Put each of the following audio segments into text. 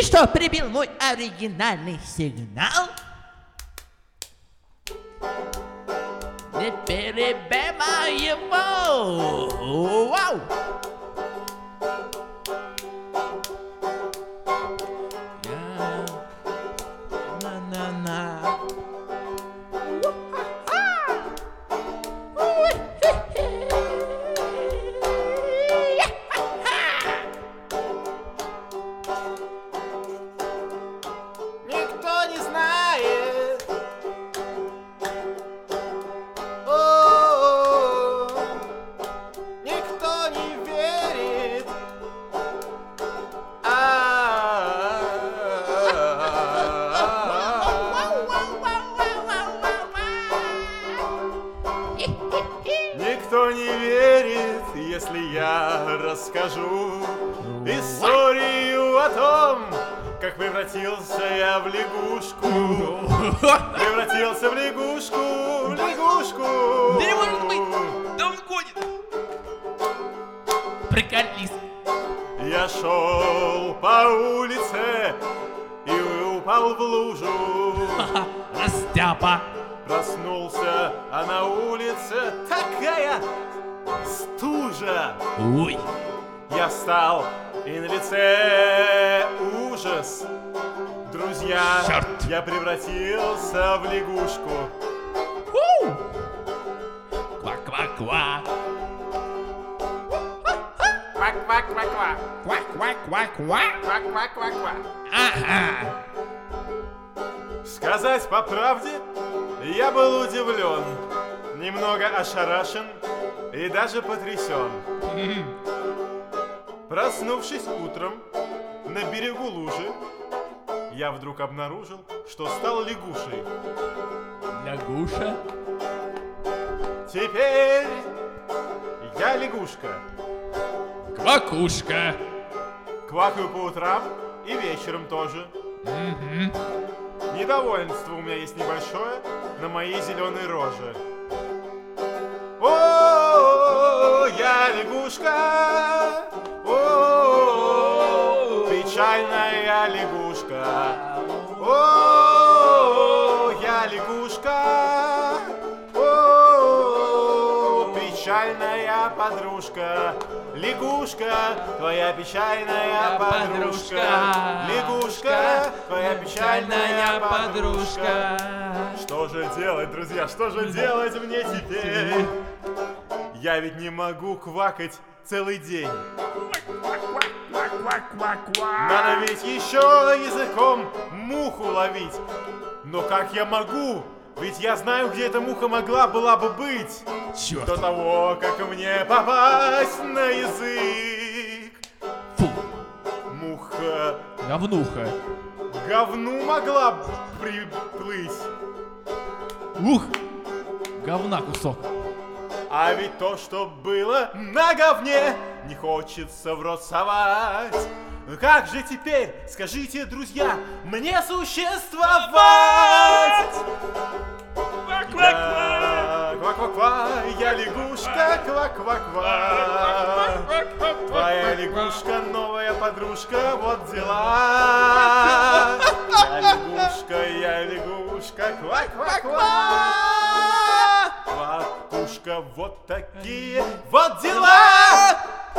что, прибил мой оригинальный сигнал? Не перебивай его! Вау! На-на-на. Никто не знает. Никто не верит. Никто не верит, если я расскажу историю о том, как превратился я в лягушку. Превратился в лягушку, в лягушку. Да не может быть! Да он гонит! Приколись! Я шел по улице и упал в лужу. Растяпа! Проснулся, а на улице такая стужа. Ой! Я встал, и на лице ужас. Друзья, Черт! я превратился в лягушку. Ква-ква-ква! Квак-квак-квак-квак. Ква-ква-ква-ква! Квак-квак-квак-квак. Ага! Сказать по правде, я был удивлен, немного ошарашен и даже потрясен. Проснувшись утром на берегу лужи, я вдруг обнаружил, что стал лягушей. Лягуша? Теперь я лягушка. Квакушка! Квакаю по утрам и вечером тоже. Недовольство у меня есть небольшое на моей зеленой роже. О, я лягушка. О, печальная лягушка. О, я лягушка. О, печальная подружка. Лягушка, твоя печальная подружка. Лягушка, твоя печальная подружка. Что же делать, друзья, что же делать мне теперь? Я ведь не могу квакать целый день. Надо ведь еще языком муху ловить. Но как я могу? Ведь я знаю, где эта муха могла была бы быть. Черт! До того, как мне попасть на язык. Фу! Муха Говнуха! говну могла б приплыть. Ух! Говна кусок! А ведь то, что было на говне, не хочется в рот совать. Как же теперь, скажите, друзья, мне существовать? Ква-ква-ква, я лягушка, ква-ква-ква. Твоя лягушка, новая подружка, вот дела. Я лягушка, ква-ква-ква. Квакушка, вот такие вот дела.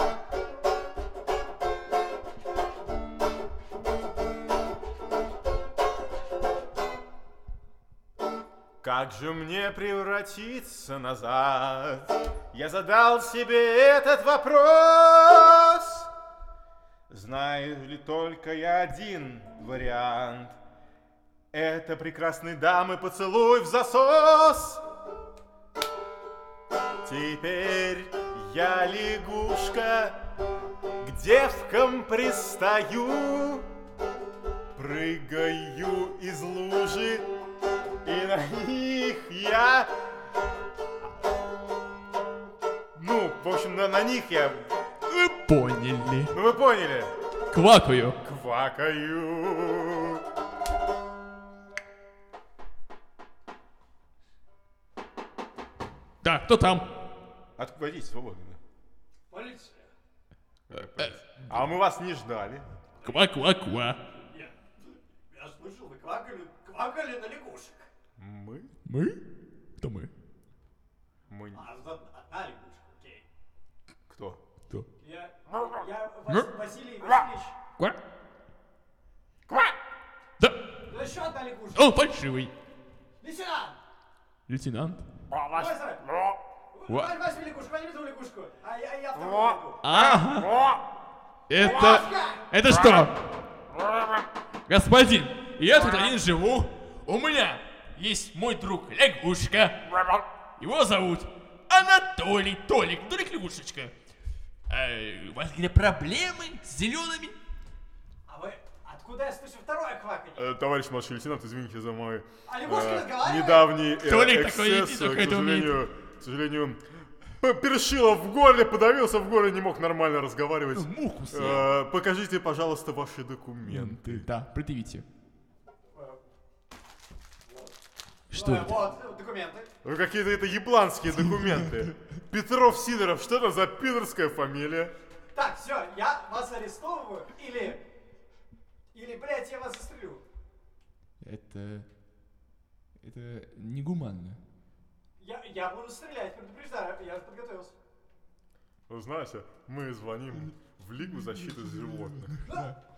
Как же мне превратиться назад? Я задал себе этот вопрос. Знаю ли только я один вариант? Это прекрасной дамы поцелуй в засос. Теперь я лягушка, к девкам пристаю, прыгаю из лужи, и на них я... Ну, в общем, на них я... Вы поняли. Ну, вы поняли. Квакаю. Квакаю. Да, кто там? Отходите свободно. Полиция. А мы вас не ждали. Ква-ква-ква. Я квакали на лягушек. Мы? Мы? Кто мы? Мы... Одна лягушка, окей. Кто? Кто? Я Василий Васильевич. Ква? Ква? Да. Ну еще одна лягушка. Он фальшивый. Лейтенант. Лейтенант. Вася, возьми лягушку, возьми ту лягушку. А я вторую лягушку. Ага. Это что? Господин, я тут один живу. У меня есть мой друг лягушка. Его зовут Анатолий. Толик лягушечка. У вас какие-то проблемы с зелеными? А вы откуда я слышу второе кваканье? Товарищ младший лейтенант, извините за мой А лягушка разговаривает? недавний Толик такой эксцесс. только это умеет. К сожалению, першило в горле, подавился в горле, не мог нормально разговаривать. Муху съел. Покажите, пожалуйста, ваши документы. Да, предъявите. Что это? Вот, документы. Ну, какие-то это ебланские документы. Петров Сидоров, что это за пидорская фамилия? Так, все, я вас арестовываю или, блядь, я вас застрелю. Это негуманно. Я буду стрелять, предупреждаю, я подготовился. Вы знаете, мы звоним в Лигу защиты животных. Да.